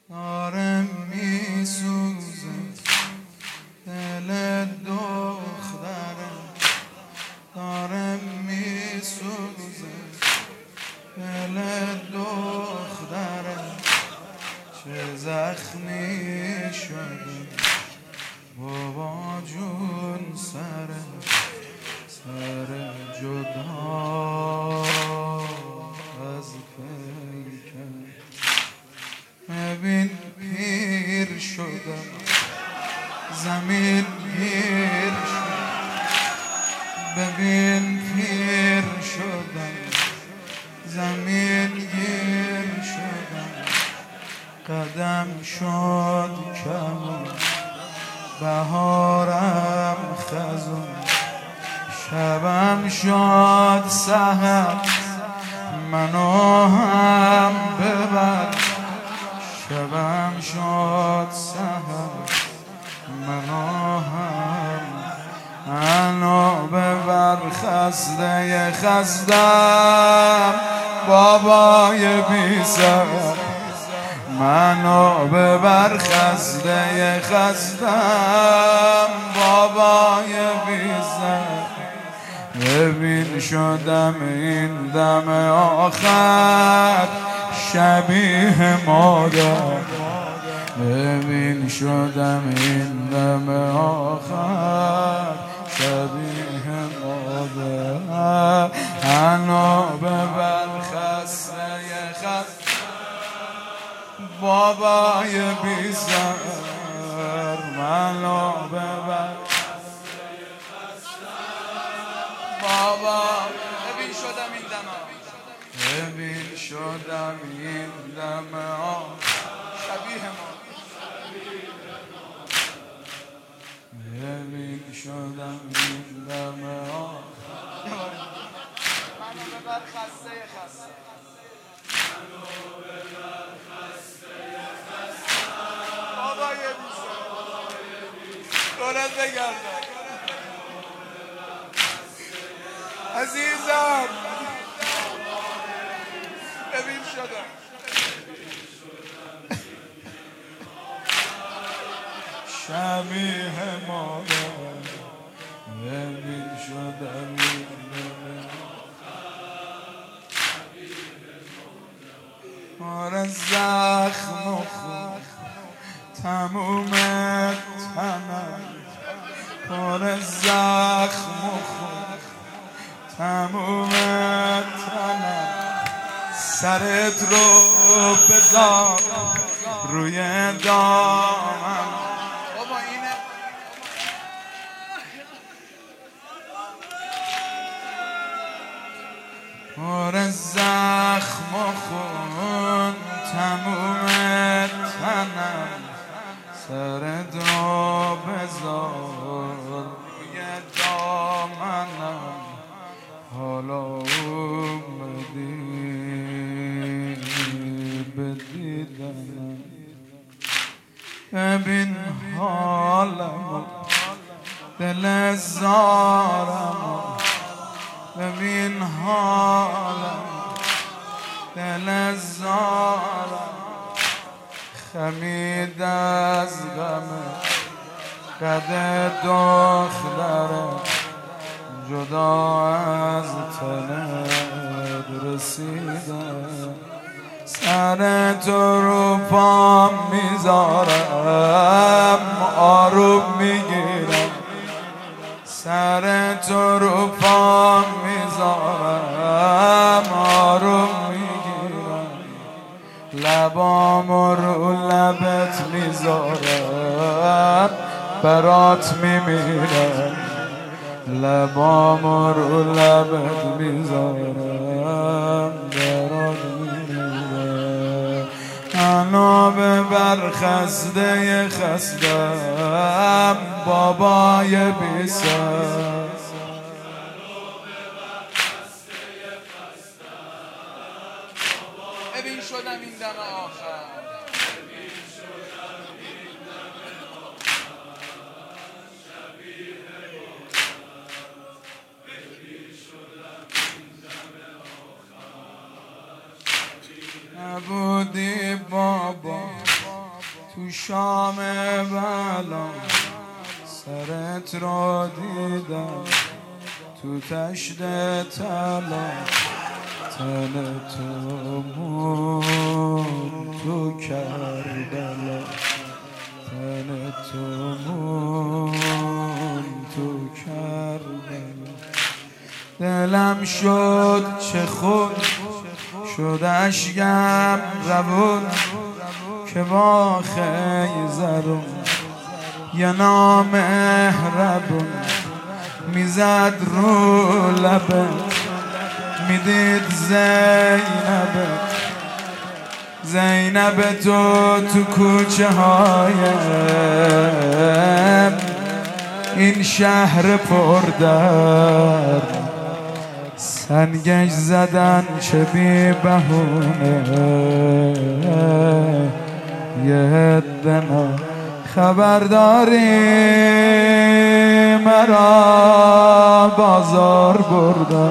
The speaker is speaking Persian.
داره میسوزه دل دختره، داره میسوزه دل دختره، چه زخمی شده بابا جون سر جدا از پیکر. ببین پیر شدم زمین گیر شد، ببین پیر شدم زمین گیر شدم، قدم شد کمون بهارم خزون، شبم شد سحر منو هم ببر، شبم شد سحر منو ببر، خسته خستم بابای بی سر، منو ببر خسته خستم بابای بی سر. ببین شدم این دم آخر شبیه مادر، ببین شدم این دم آخر شبیه مادر، منو ببر خسته بابای بی سر، منو ببر بابا. ببین شدم این دم ببین شدم این دم شبیه ما، ببین شدم این دم منو ببر خسته بابای بی سر، دولت بگردم عزیزم. ببین شدم شبیه مادر، ببین شدم آره زخم و خون تموم تنم، آره زخم و خون تموم تنم، سرت رو بذار روی دامن. بابا اینه آره زخم و خون تموم تنم، سرت رو بذار روی دامنم، حالا اومدی به دیدنم، ببین حالمو دل زارمو، ببین حالمو دل زارم، خمید از غم قد دختره، جدا از تنت رسیدم، سر تو رو پام میذارم آروم میگیرم، سر تو رو پام میذارم آروم میگیرم، لبامو رو لبت میذارم برات میمیرم، لبامو رو لبت میذارم برات میمیرم، منو ببر خسته خستم بابای بی سر، ببین شدم این دم آخر نبودی بابا تو شام بلا سرت رو دیدم، تو تشت طلا تن تو مون تو کربلا، تن تو مون تو کربلا. دلم شد چه خود شد اشکم روون که با خیزرون یه نامهربون میزد رو لبت، میدید زینب تو کوچه های این شهر پردرد، سنگش زدن چه بی بهونه، یه عده خبرداری مرا بازار بردن.